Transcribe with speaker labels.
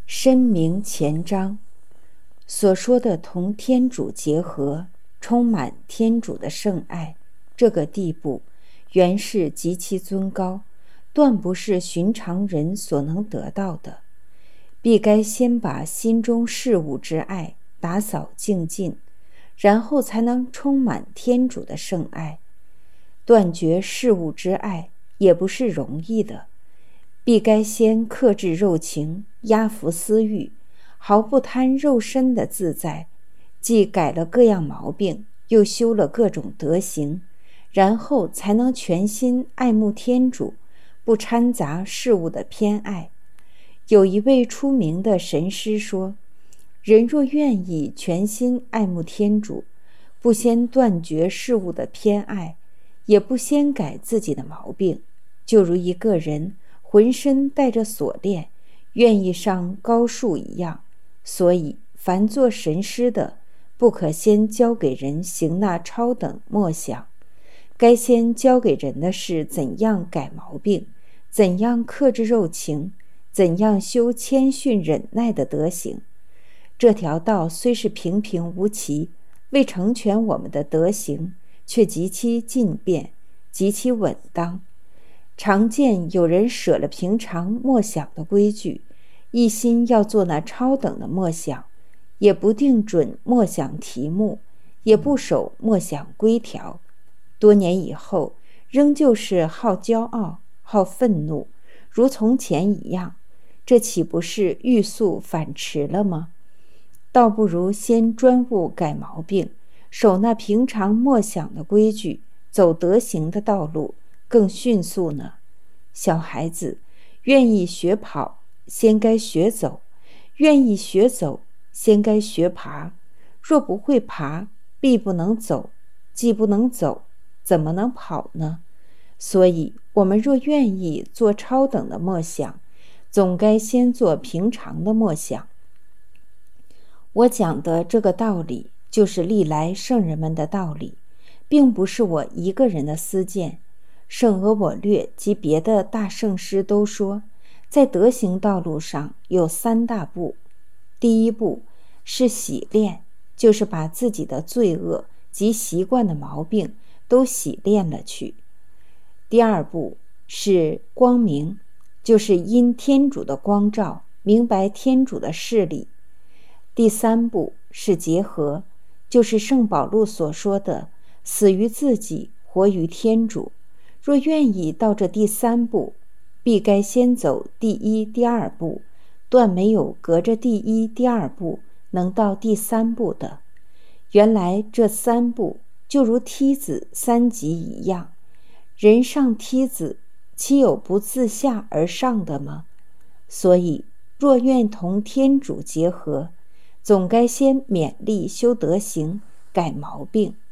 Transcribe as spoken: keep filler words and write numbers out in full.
Speaker 1: 深明前章所说的同天主结合，充满天主的圣爱，这个地步原是极其尊高，断不是寻常人所能得到的，必该先把心中事物之爱打扫净尽，然后才能充满天主的圣爱。断绝事物之爱也不是容易的，必该先克制肉情，压服私欲，毫不贪肉身的自在，既改了各样毛病，又修了各种德行，然后才能全心爱慕天主，不掺杂事物的偏爱。有一位出名的神师说，人若愿意全心爱慕天主，不先断绝事物的偏爱，也不先改自己的毛病，就如一个人浑身带着锁链，愿意上高树一样。所以凡做神师的，不可先教给人行那超等默想，该先教给人的是怎样改毛病，怎样克制肉情，怎样修谦逊忍耐的德行。这条道虽是平平无奇，为成全我们的德行，却极其进变，极其稳当。常见有人舍了平常默想的规矩，一心要做那超等的默想，也不定准默想题目，也不守默想规条，多年以后仍旧是好骄傲，好愤怒，如从前一样，这岂不是欲速反迟了吗？倒不如先专务改毛病，守那平常默想的规矩，走德行的道路，更迅速呢。小孩子愿意学跑，先该学走；愿意学走，先该学爬。若不会爬，必不能走；既不能走，怎么能跑呢？所以我们若愿意做超等的默想，总该先做平常的默想。我讲的这个道理，就是历来圣人们的道理，并不是我一个人的私见。圣俄我略及别的大圣师都说，在德行道路上有三大步。第一步是洗练，就是把自己的罪恶及习惯的毛病都洗练了去。第二步是光明，就是因天主的光照，明白天主的事理。第三步是结合，就是圣保禄所说的死于自己，活于天主。若愿意到这第三步，必该先走第一、第二步，断没有隔着第一、第二步能到第三步的。原来这三步就如梯子三级一样，人上梯子，岂有不自下而上的吗？所以若愿同天主结合，总该先勉力修德行，改毛病。